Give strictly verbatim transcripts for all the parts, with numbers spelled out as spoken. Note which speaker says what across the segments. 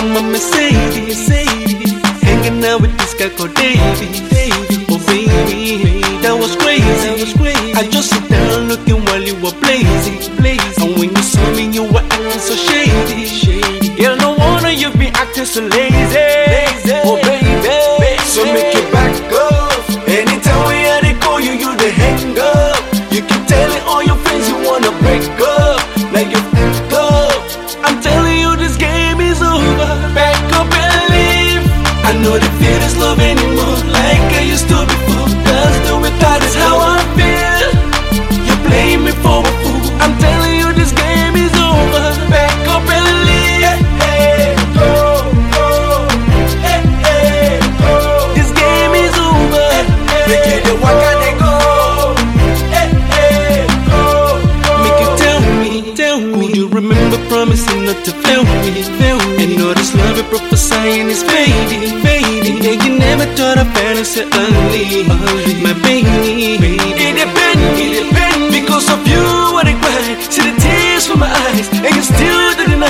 Speaker 1: my Mercedes, hanging out with this guy called Davey. Oh baby, that was crazy. I just sit down looking while you were blazing. And when you saw me, you were acting so shady. Girl, no wonder you be acting so lazy. Oh baby, so make it back up. Anytime we had to call you, you the hang up. You keep telling all your friends you wanna break up. Now you f***ed up. I'm telling you this game is over. Back up and leave. I know the feel is love anymore, like I used to before. Just do it, that is how I feel. You play me for a fool. I'm telling you this game is over. Back up and leave. Hey, hey, go, go. Hey, hey, go. This game is over. Hey, make it the walk and they go. Hey, hey, go, go. Make you tell me, tell me. Would you remember promising not to fail me? Fail me. And all this love you're prophesying is fading, fading. Yeah, you never thought I'd fantasy early, my baby. It depends, it depends. Because of you, I cry. See the tears from my eyes, and you still deny.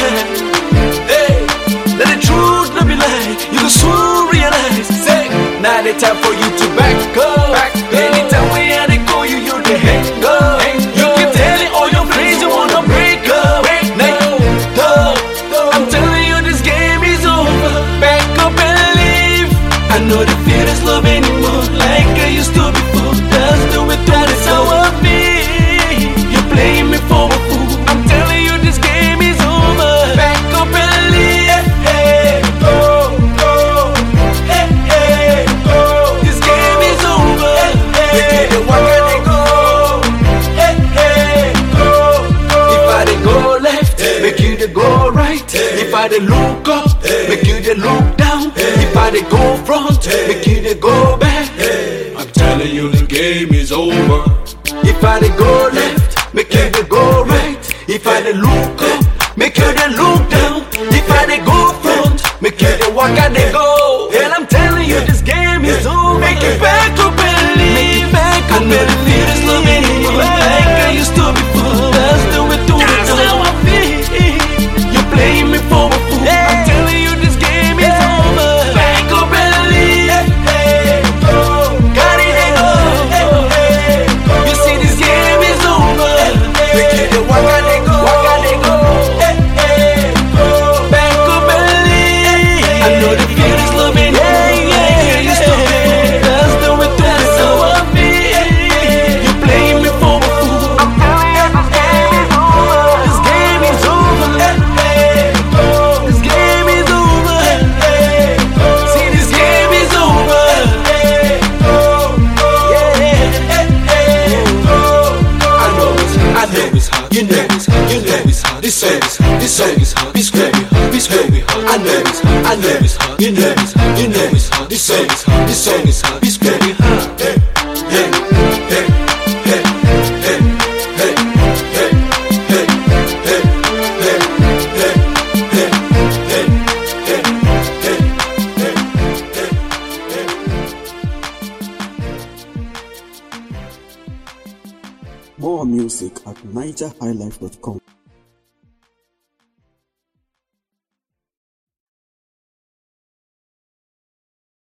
Speaker 1: Hey, let the truth not be lied. You can soon realize. Say, now the time for you to back up. Back up. Anytime we had to call you, you the hang up. You keep telling all your friends you wanna break up. Now you up. I'm telling you this game is over. Back up and leave. I know the feel is love anymore, like I used to before. Just do it, that is how I feel. You play me for a fool. I'm telling you this game is over. Back up and leave. Hey, hey, go, go. Hey, hey, go. This game is over. Hey, hey, the walk and they go. Hey, hey, go, go. If I dey go left, make you dey go right. If I dey look up, make you dey look down. If I dey go front, make you dey go back.
Speaker 2: I'm telling you the game is over.
Speaker 1: If I dey go left, make you dey go right. If I dey look up, make you dey look down. If I dey go front, make you dey walk and dey go. And I'm telling you this game is over. Make it back up and leave. Make it back up and leave. Feel this love anymore, like I used to before. Just do it, do it, that's how I feel. You play me for a fool. I'm telling you this game is over. Back up and leave. Hey, go. Got it and go. Hey, go. You see this game is over. Make it the walk and they go. Walk and they go. Hey, hey, go. Back up and leave. I know the feel is love anymore. Yeah, you still feel. Just do it, that's how I feel. You play me for a fool. I'm telling you this game is over. This game is over. Hey, go. This game is over. Hey, go. See, this game is over. Hey, go, go. Yeah, hey, hey, go, go.
Speaker 2: I know it's hard, I know it's hard. You know it's hard, you know it's hard. This song is hard, this song is hard. This very hard, this very hard. I know it's hard, I know it's hard. You know it's hard, you know it's hard. This song is hard, this song is hard. This very hard. Hey, hey, hey, hey, hey, hey, hey, hey, hey, hey, hey, hey, hey, hey.
Speaker 3: More music at niger high life dot com.